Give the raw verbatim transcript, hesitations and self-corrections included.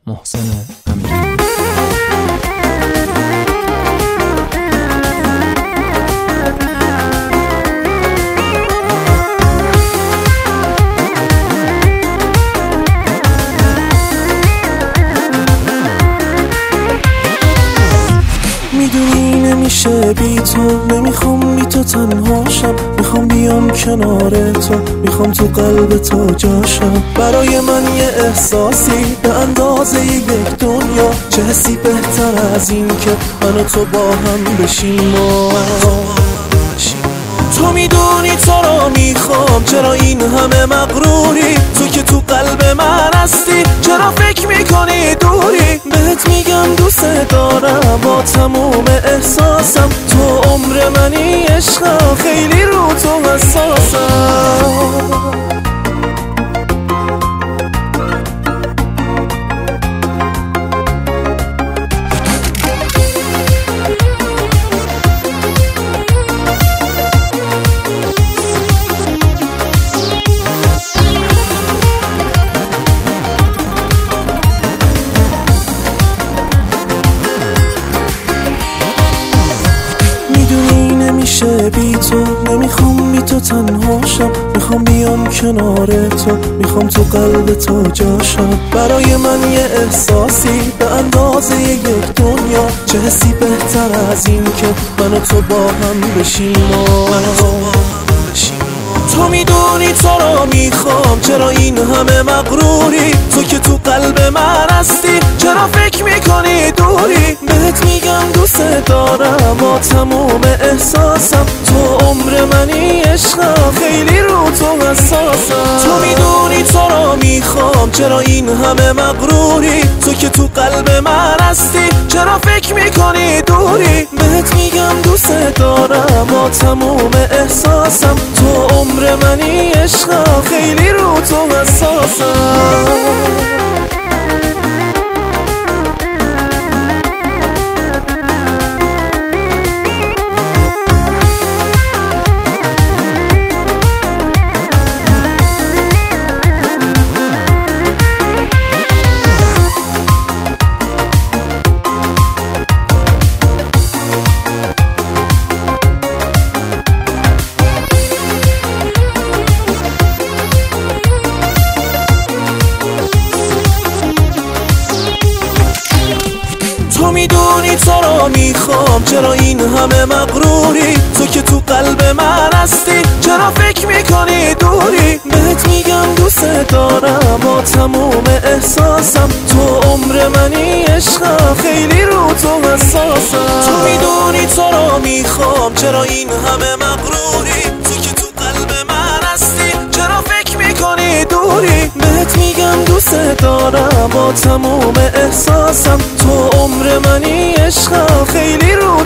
محسن امیری. میدونی نمیشه بی تو، نمیخوام بی تو تنها شم، میخوام بیام کنار تو، میخوام تو قلب تو جاشم. برای من یه احساسی به اندازه یک دنیا، چه حسی بهتر از این که من و تو با هم بشیم. تو میدونی تو رو میخوام، چرا این همه مغروری؟ تو که تو قلب من هستی، چرا فکر میکنی دوری؟ بهت میگم دوست دارم با تموم احساسم، تو عمر منی عشقم، خیلی رو تو حساسم. نمیشه بی تو، نمیخوام بی تو تنها شم، میخوام بیام کنار تو، میخوام تو قلب تو جاشم. برای من یه احساسی به اندازه یک دنیا، چه حسی بهتر از این که من و تو با هم بشیم. تو میدونی تو رو میخوام، چرا این همه مغروری؟ تو که تو قلب من هستی، چرا فکر میکنی دوری؟ بهت میگم دوست دارم با تموم احساسم، تو عمر منی عشقم، خیلی رو تو حساسم. تو میدونی تو رو میخوام، چرا این همه مغروری؟ تو که تو قلب من هستی، چرا فکر میکنی دوری؟ بهت میگم دوست دارم با تموم احساسم، تو عمر منی عشقم، خیلی رو تو حساسم. تو میدونی تو رو میخوام، چرا این همه مغروری؟ تو که تو قلب من هستی، چرا فکر میکنی دوری؟ بهت میگم دوست دارم با تموم احساسم، تو عمر منی عشقم، خیلی رو تو حساسم. تو میدونی تو رو میخوام، چرا این همه مغروری؟ تو که تو قلب من هستی، چرا فکر میکنی دوری؟ بهت میگم دوست دارم با تموم احساسم، تو عمر منی عشقم، خیلی رو